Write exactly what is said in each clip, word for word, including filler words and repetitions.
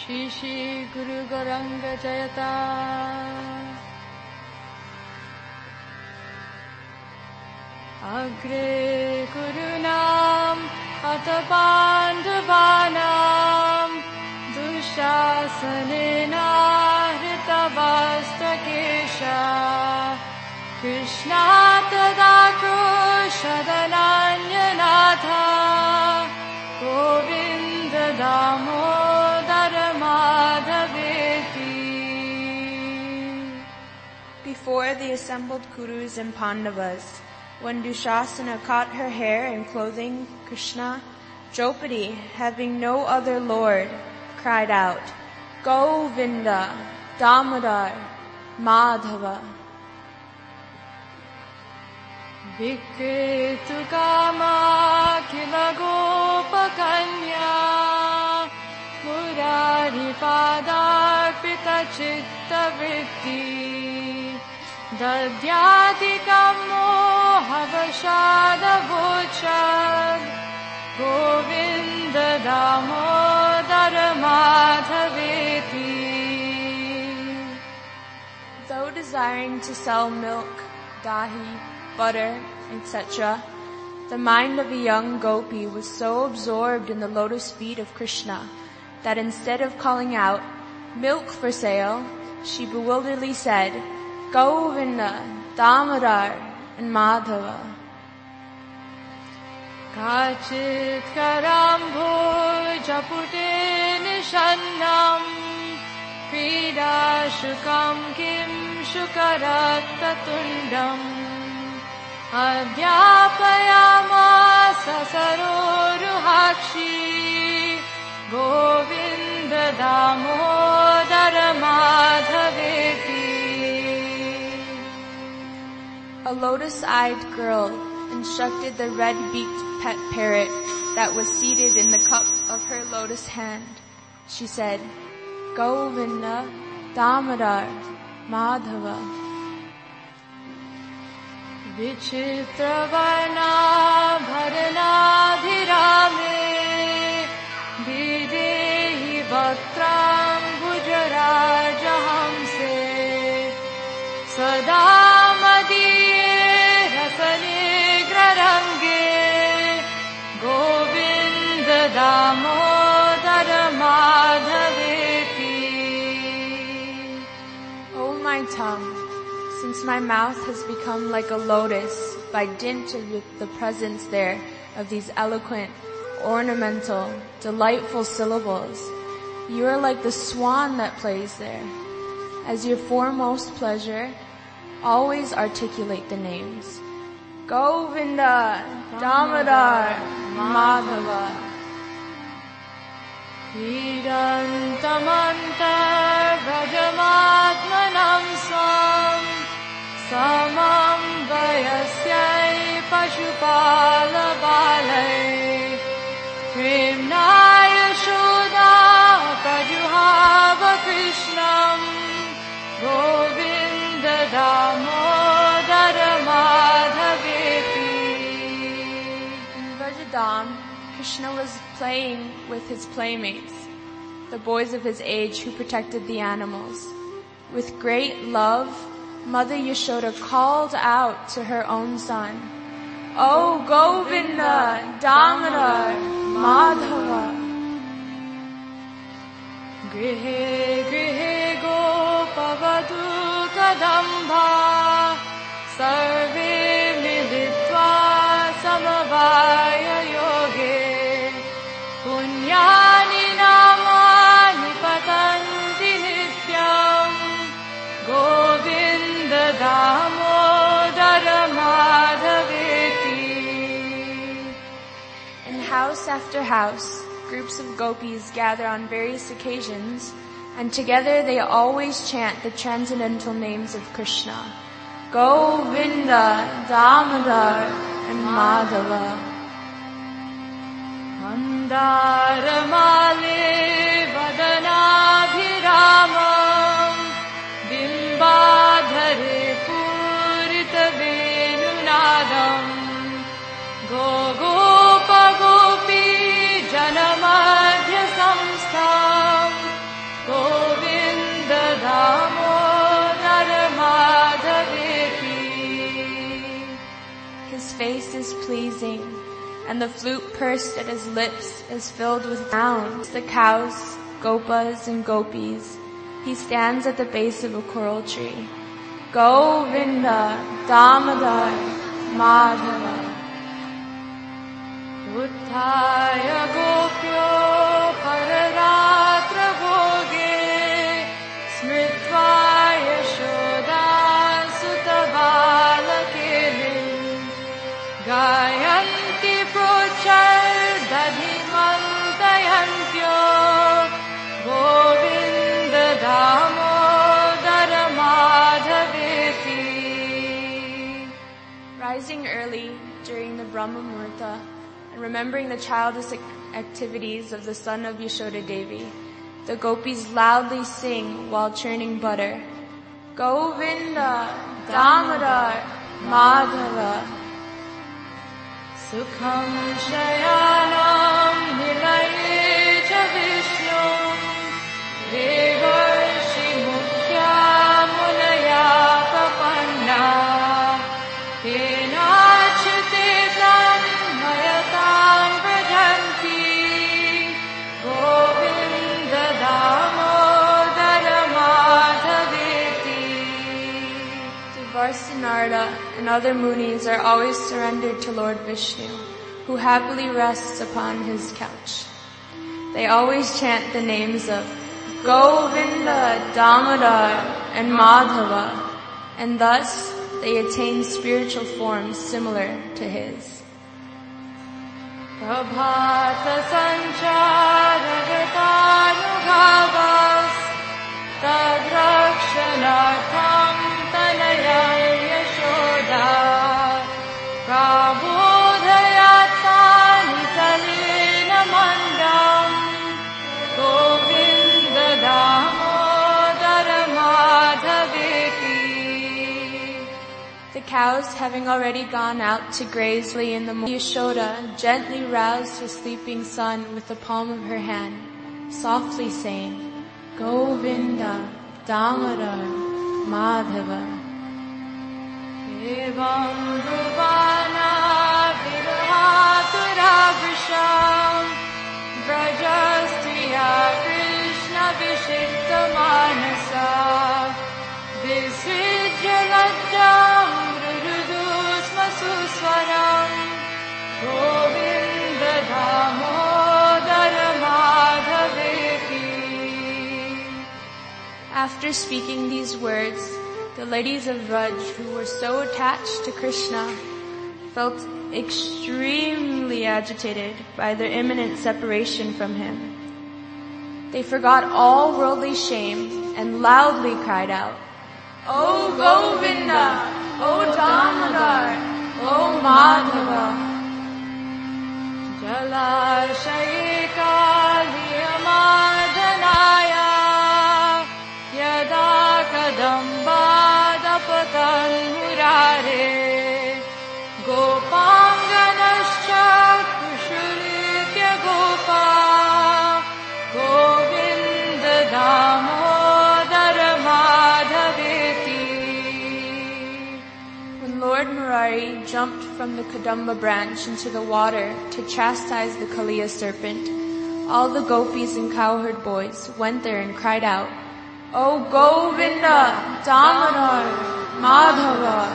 Shri Shri Guru Gauranga Jayata. Agre Gurunam Ata Pandavanam Dushasanena Hritavastakesha Krishna Tada Krushadananyanatha Govinda Damodara Madhaveti. Before the assembled Kurus and Pandavas, when Dushasana caught her hair and clothing Krishna, Draupadi, having no other lord, cried out, Govinda, Damodar, Madhava. Vikritu Kama Kila Gopakanya Murari Padarpita Chitta Vritti Dadyati Kamo Havashada Vochad Govinda Damodara Madhaveti. Though desiring to sell milk, dahi, butter, et cetera, the mind of a young gopi was so absorbed in the lotus feet of Krishna that instead of calling out, milk for sale, she bewilderedly said, Govinda, Damodar, and Madhava. Kachit karambho japute nishannam Krida shukam kim shukarat tatundam Adhyapayama sasaroruhakshi Govinda Damodara Madhaveti. A lotus-eyed girl instructed the red-beaked pet parrot that was seated in the cup of her lotus hand. She said, Govinda, Damodar, Madhava. Vichitravarna bharanadhirame videhi vaktram gujarajahamse sadamadiye rasanigrarange Govinda Damodara Madhaveti. O my tongue, since my mouth has become like a lotus by dint of the presence there of these eloquent, ornamental, delightful syllables, you are like the swan that plays there. As your foremost pleasure, always articulate the names. Govinda, Damodar, Madhava. Hidantamantar Vrajamatmanam Swam Samam Vayasyai Pashupala Balai Premnaya Shoda Prajuhava Krishnam Govinda Damodara Madhaveti. In Vrajadam, Krishna was playing with his playmates, the boys of his age who protected the animals. With great love, Mother Yashoda called out to her own son, O Govinda, Damodar, Madhava. Grihe grihe gopavadu kadamba sarve militva samavaya yoge punyani namani patanti nityam Govinda Damodara Madhaveti. In house after house, groups of gopis gather on various occasions, and together they always chant the transcendental names of Krishna, Govinda, Damodar, and Madhava. Mandaramale vadanabhiramam bimbadhare purita venunadam Gogopa gopi janamadhya samstham face is pleasing, and the flute pursed at his lips is filled with sounds. The cows, gopas and gopis, he stands at the base of a coral tree. Govinda, Damodar, Madhava. Uttaya gopyo pararatra bhoge smritva yashoda sutabalakele gayanti prochar dadhimantayantyo Govinda Damodara Madhaveti. Rising early during the Brahma Muhurta and remembering the childish activities of the son of Yashoda Devi, the gopis loudly sing while churning butter. Govinda, Damodar, Madhava. Sukham shayanam nilaye cha Vishnu Devarshi mukhya munaya papanna Tenachitetam mayatam vrajanti Govinda Damodara Madhaveti. Varsinarda and other munis are always surrendered to Lord Vishnu, who happily rests upon his couch. They always chant the names of Govinda, Damodar, and Madhava, and thus they attain spiritual forms similar to his. Prabhata sancharavatanughāvas tadrakshanartham tanayam yashoda prabodhayatani talena mandam Govinda Damodara Madhaveti. The cows, having already gone out to graze in the morning, Yashoda gently roused her sleeping son with the palm of her hand, softly saying, Govinda, Damodar, Madhava. Evam Ruvana Virahaturabhisham Vrajastriya Krishna Vishikta Manasa Visijya Lajjam Rurudusma Suswaram Govinda Damodara Madhaveti. After speaking these words, the ladies of Vraj, who were so attached to Krishna, felt extremely agitated by their imminent separation from him. They forgot all worldly shame and loudly cried out, O Govinda, O Damodar, O Madhava. Jalashayikaliyamadhanaya Yada kadambadapatan murare Gopanganascha kushulitya gopa Govinda Damodara Madhaveti. When Lord Murari jumped from the Kadamba branch into the water to chastise the Kaliya serpent, all the gopis and cowherd boys went there and cried out, O Govinda, Damodar, Madhava.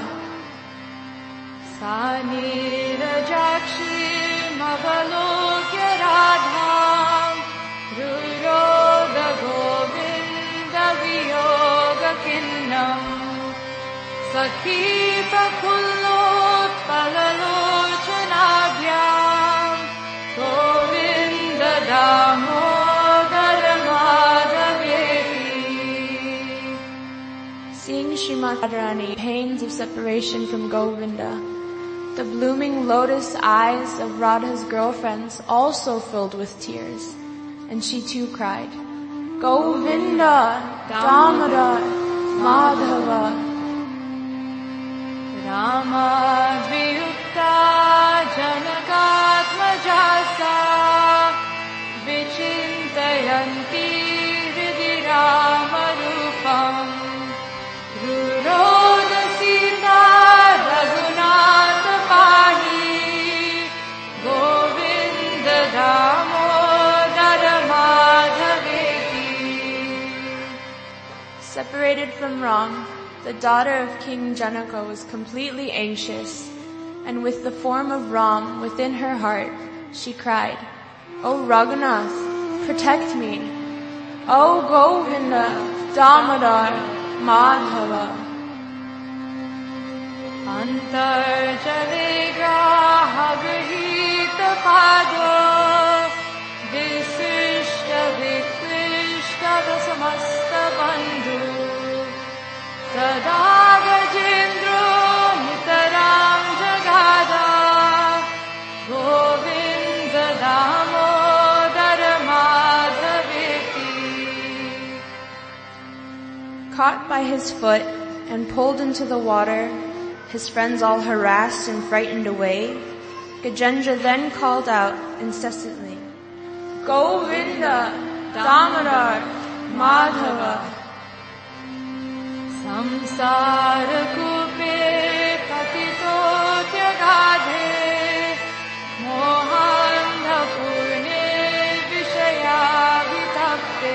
Sanirajakshim avalokya radham Ruroga Govinda viyoga kinnam Sakhi prakullot palalochanabhyam Govinda Damodara Madhaveti. Seeing Srimati Radharani, pains of separation from Govinda, the blooming lotus eyes of Radha's girlfriends also filled with tears, and she too cried, Govinda, Damodar, Madhava. Rama Dviyukta Janakatmajasa Vichintayanti Hridhi Rama Rupam Ruroda Sita Raghunatha Pahi Separated from Ram, the daughter of King Janaka was completely anxious, and with the form of Ram within her heart, she cried, "O Raghunath, protect me! O Govinda, Damodar, Madhava!" Antarjale graha grahita pado Visishta vikrishta dasamasta bandhu Sada gajendro nitaram jagada Govinda damodara madhaveti. Caught by his foot and pulled into the water, his friends all harassed and frightened away, Gajendra then called out incessantly, "Govinda, Damodar, Madhava!" Samsara kupe patito tyagadhe Mohanda purne vishaya vitapte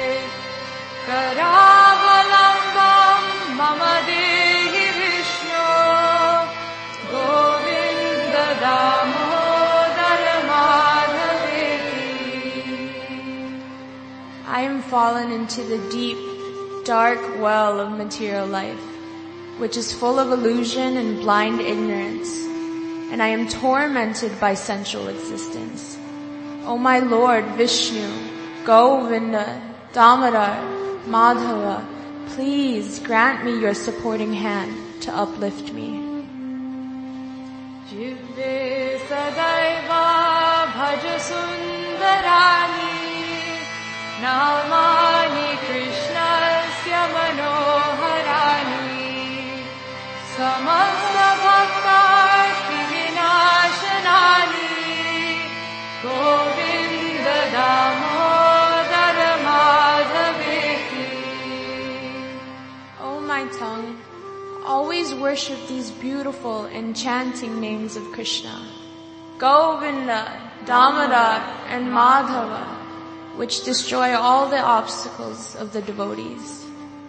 Karavalambam mama dehi Vishnu Govinda Damodara Madhaveti. I am fallen into the deep, dark well of material life, which is full of illusion and blind ignorance, and I am tormented by sensual existence. O my Lord Vishnu, Govinda, Damodar, Madhava, please grant me your supporting hand to uplift me. Jivve sadaiva bhaja sundarani Namani Krishnasya manoharani Samasta bhaktarti vinashanani Govinda damodara madhaveti. O my tongue, always worship these beautiful, enchanting names of Krishna, Govinda, Damodar, and Madhava, which destroy all the obstacles of the devotees.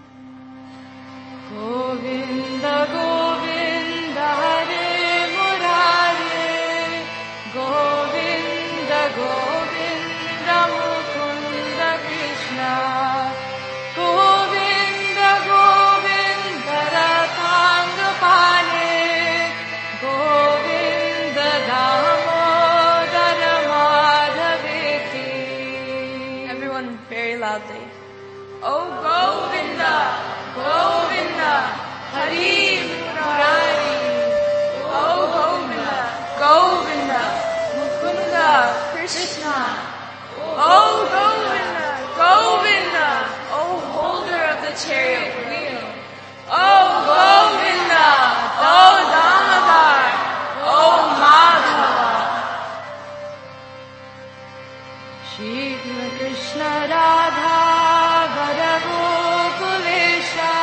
Govinda, Govinda, Hare Murare, Govinda, Govinda, Mukunda Krishna, Govinda, Govinda, Rathangapane, Govinda, Damodara Madhaveti. Everyone very loudly. O Govinda, Govinda, Hari Murari. O Govinda, Govinda, Mukunda Krishna. O Govinda, Govinda, O holder of the chariot wheel. O Govinda, O Damodar, O Madhava. Shri Krishna Radha Vara Gokulesha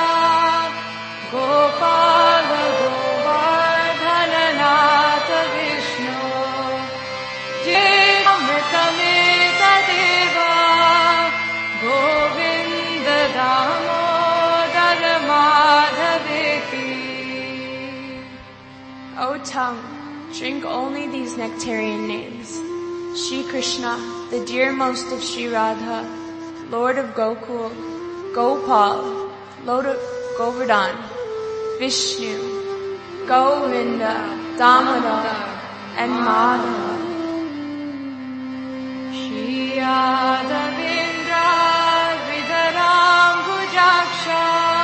Gopala Govardhana Natha Vishnu Jai Amrita Meta Deva Govinda Damodara Madhaveti. O tongue, drink only these nectarian names. Shri Krishna, the dearmost of Shri Radha, Lord of Gokul, Gopal, Lord of Govardhan, Vishnu, Govinda, Damodar, and Madhava. Shri Adavindra Vidharam Bhujaksha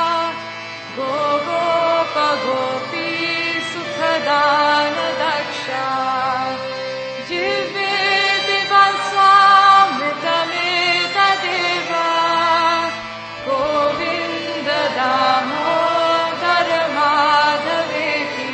Gogopa Gopi Sukhadana Daksha Jive Divaswamrita Meta Deva Govinda Damodara Madhaveti.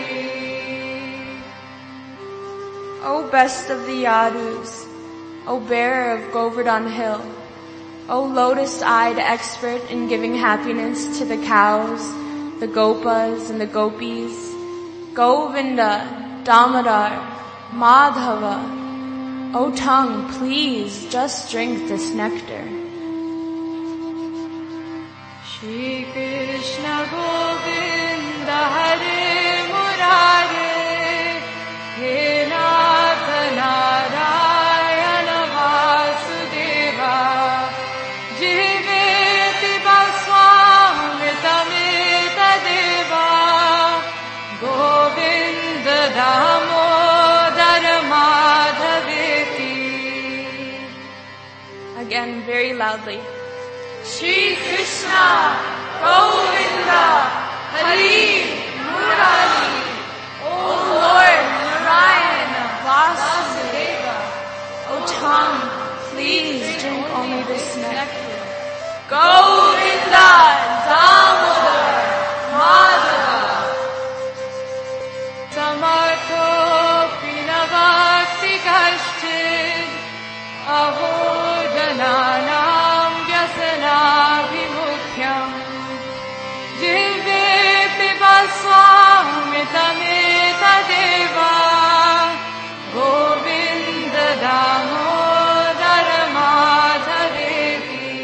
O best of the Yadus, O bearer of Govardhan Hill, O lotus-eyed expert in giving happiness to the cows, the gopas and the gopis, Govinda, Damodar, Madhava, O tongue, please just drink this nectar. Shri Krishna Govinda Hare Murare He Nath Narayana Vasudeva Jiveti Baswamritamita Deva Govinda Damodara Madhaveti. Again, very loudly. Shri Krishna Govinda Hari Murari O Lord Narayana Vasudeva, O tongue, please drink only this nectar. Govinda Damodar Madhava Samartho Pinavakti Kashchid Aho Jananam Vyasanabhimukhyam Jiveti Baswamritamita Deva Govinda Damodara Madhaveti.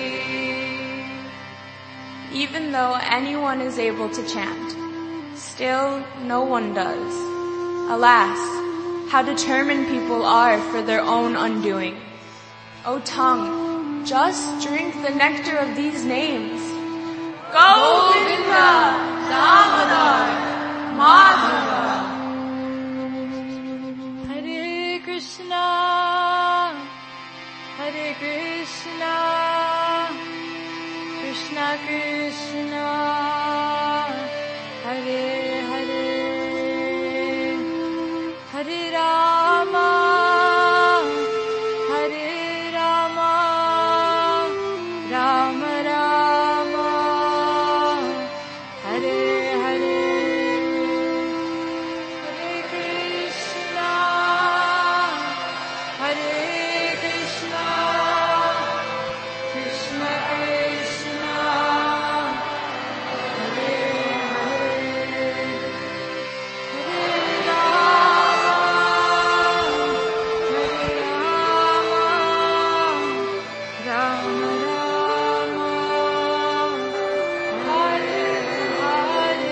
Even though anyone is able to chant, still no one does. Alas, how determined people are for their own undoing. O tongue, just drink the nectar of these names. Govinda Damodar Madhava. Hare Krishna, Hare Krishna, Krishna Krishna, Hare Hare, Hare Rama, Hare Rama, Rama Rama, Hare Hare, Hare Krishna, Hare Krishna, Krishna Krishna, Hare Hare, Hare Rama, Hare Rama, Rama Rama, Hare Hare.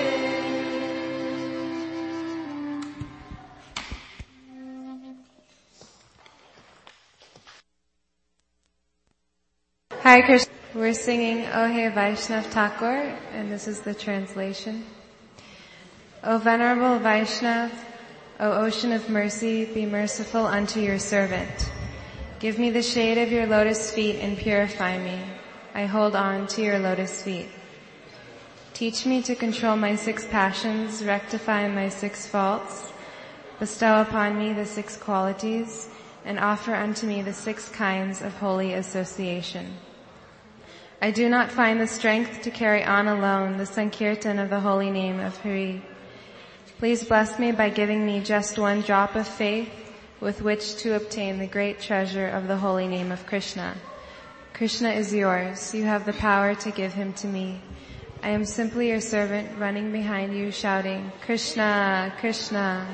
Hi Krishna. We're singing O Hey Vaishnav Thakur, and this is the translation. O Venerable Vaishnav, O Ocean of Mercy, be merciful unto your servant. Give me the shade of your lotus feet and purify me. I hold on to your lotus feet. Teach me to control my six passions, rectify my six faults, bestow upon me the six qualities, and offer unto me the six kinds of holy association. I do not find the strength to carry on alone the Sankirtan of the holy name of Hari. Please bless me by giving me just one drop of faith with which to obtain the great treasure of the holy name of Krishna. Krishna is yours. You have the power to give him to me. I am simply your servant running behind you shouting, Krishna, Krishna.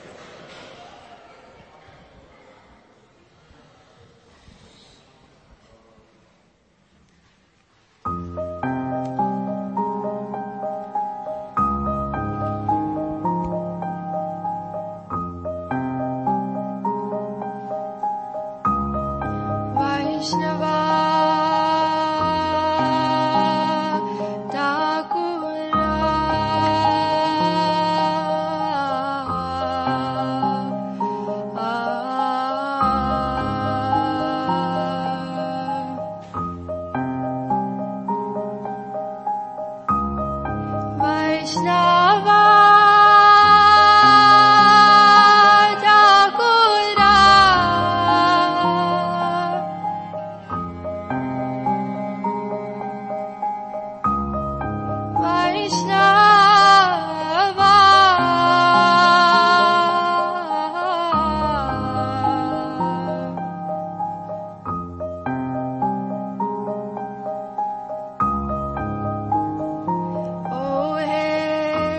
Vaishnava Thakura Vaishnava Oh, hey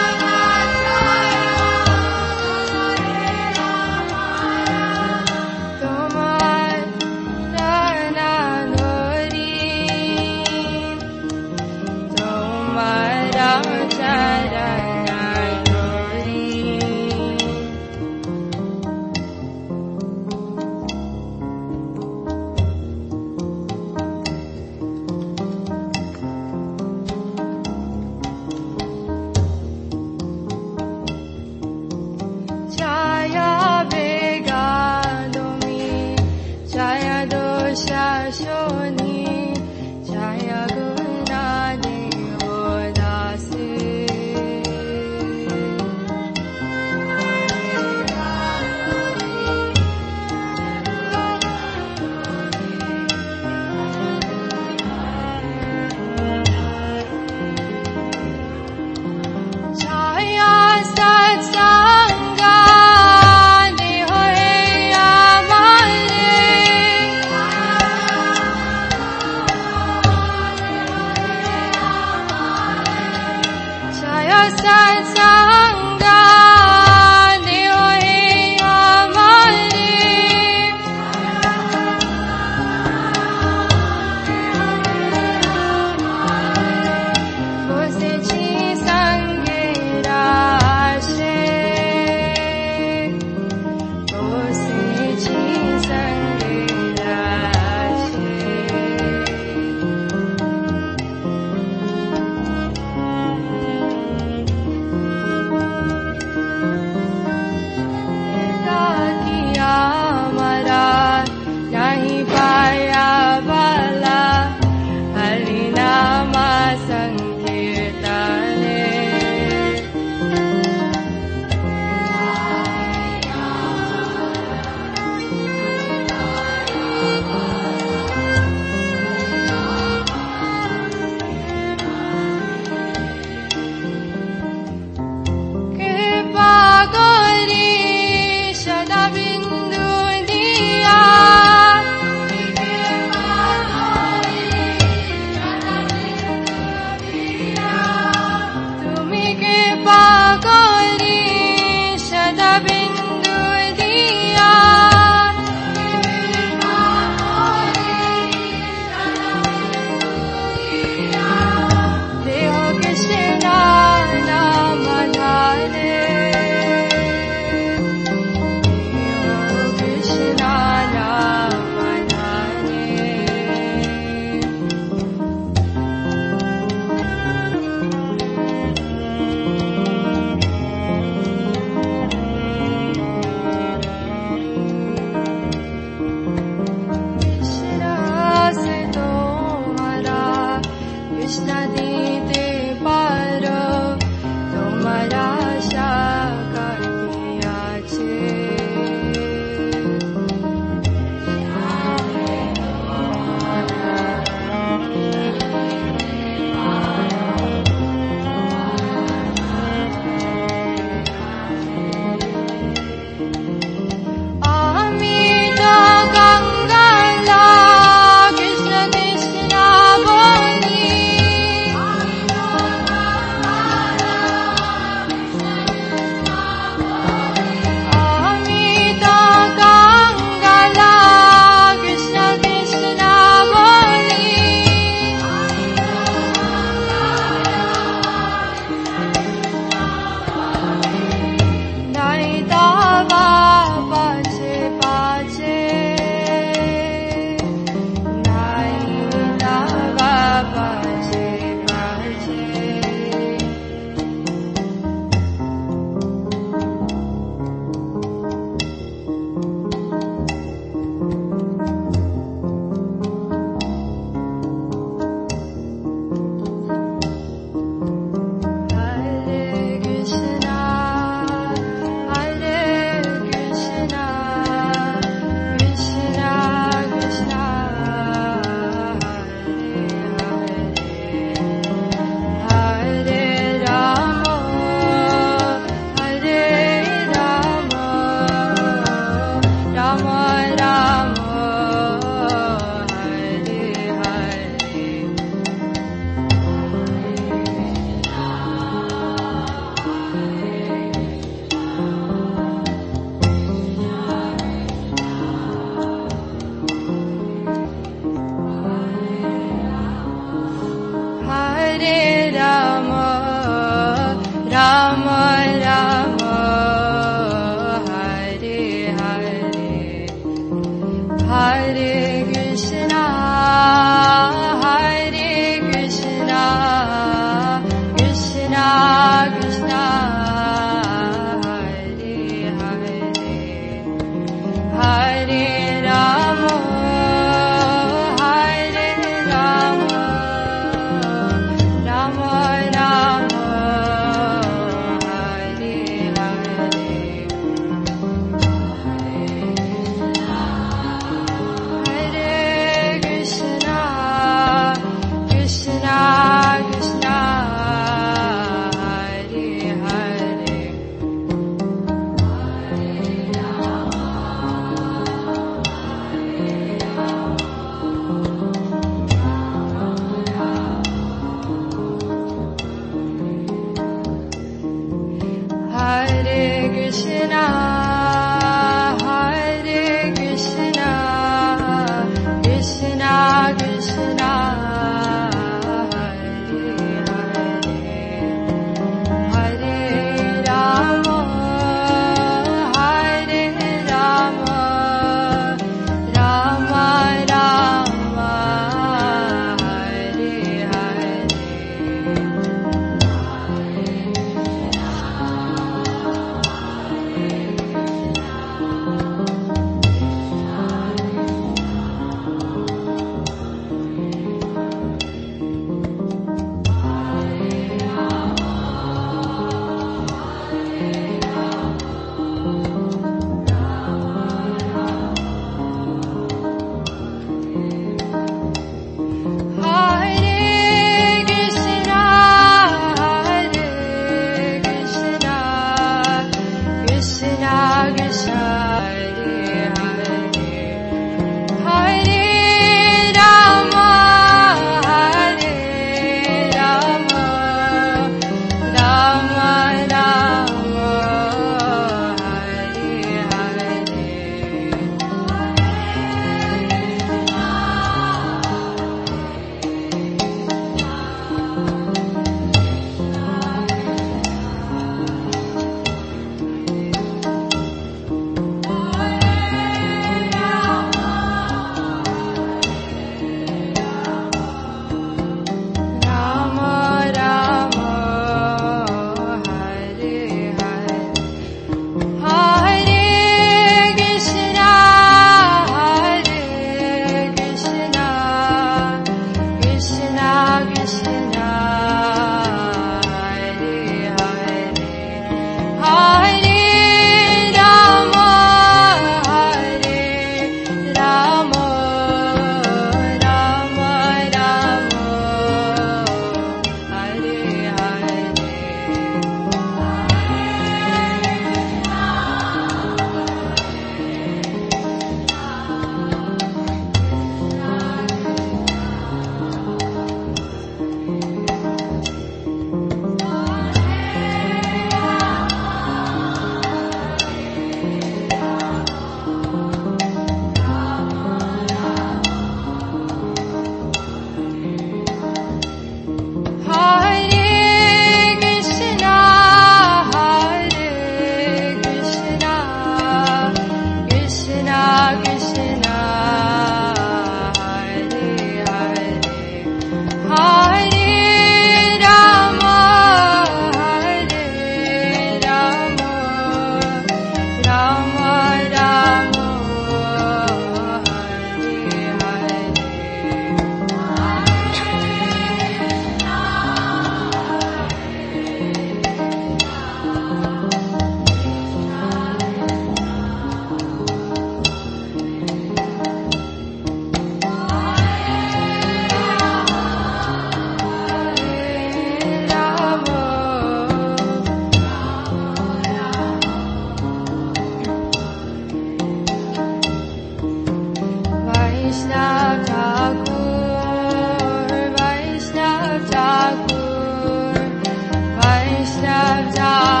Thakur, Vaishnav Das.